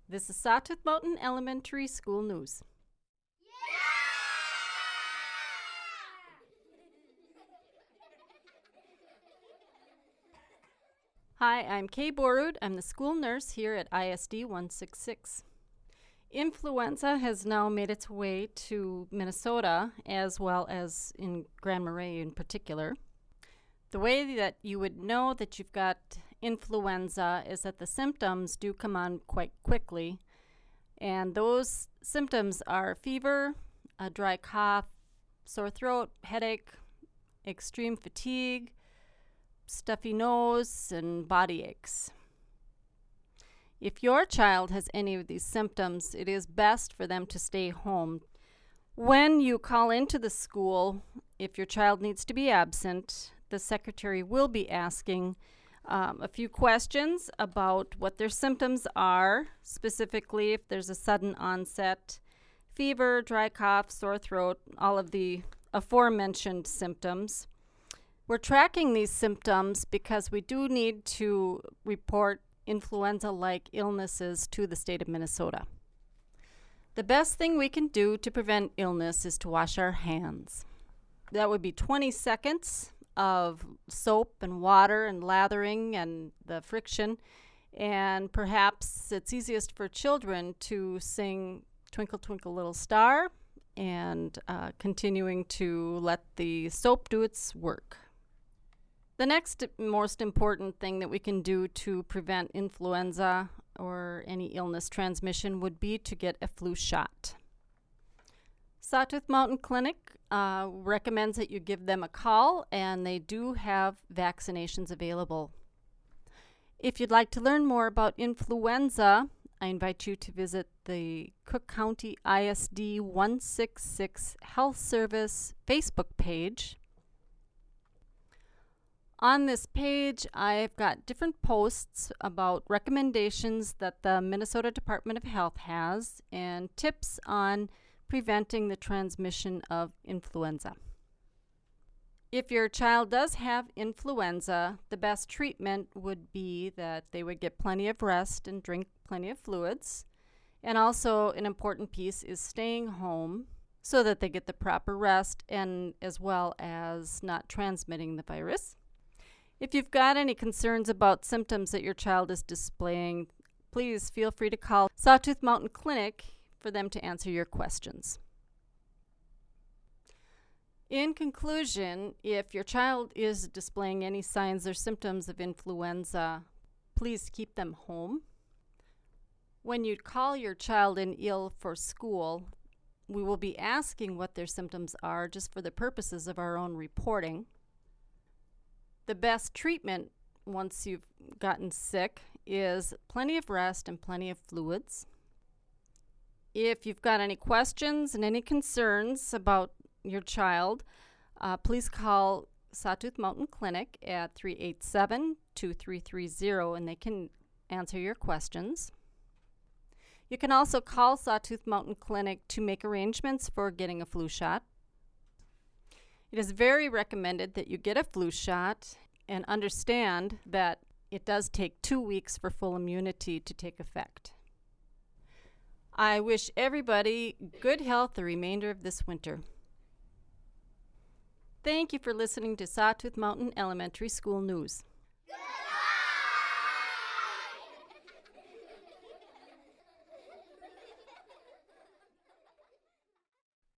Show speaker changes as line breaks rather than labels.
This is Sawtooth Mountain Elementary School News. Hi, I'm Kay Borud. I'm the school nurse here at ISD 166. Influenza has now made its way to Minnesota, as well as in Grand Marais in particular. The way that you would know that you've got influenza is that the symptoms do come on quite quickly, and those symptoms are fever, a dry cough, sore throat, headache, extreme fatigue, stuffy nose, and body aches. If your child has any of these symptoms, it is best for them to stay home. When you call into the school, if your child needs to be absent, the secretary will be asking a few questions about what their symptoms are, specifically if there's a sudden onset, fever, dry cough, sore throat, all of the aforementioned symptoms. We're tracking these symptoms because we do need to report influenza-like illnesses to the state of Minnesota. The best thing we can do to prevent illness is to wash our hands. That would be 20 seconds of soap and water and lathering and the friction. And perhaps it's easiest for children to sing Twinkle, Twinkle, Little Star and continuing to let the soap do its work. The next most important thing that we can do to prevent influenza or any illness transmission would be to get a flu shot. Sawtooth Mountain Clinic recommends that you give them a call, and they do have vaccinations available. If you'd like to learn more about influenza, I invite you to visit the Cook County ISD 166 Health Service Facebook page. On this page, I've got different posts about recommendations that the Minnesota Department of Health has and tips on preventing the transmission of influenza. If your child does have influenza, the best treatment would be that they would get plenty of rest and drink plenty of fluids. And also an important piece is staying home so that they get the proper rest and as well as not transmitting the virus. If you've got any concerns about symptoms that your child is displaying, please feel free to call Sawtooth Mountain Clinic for them to answer your questions. In conclusion, if your child is displaying any signs or symptoms of influenza, please keep them home. When you call your child in ill for school, we will be asking what their symptoms are just for the purposes of our own reporting. The best treatment once you've gotten sick is plenty of rest and plenty of fluids. If you've got any questions and any concerns about your child, please call Sawtooth Mountain Clinic at 387-2330 and they can answer your questions. You can also call Sawtooth Mountain Clinic to make arrangements for getting a flu shot. It is very recommended that you get a flu shot and understand that it does take 2 weeks for full immunity to take effect. I wish everybody good health the remainder of this winter. Thank you for listening to Sawtooth Mountain Elementary School News.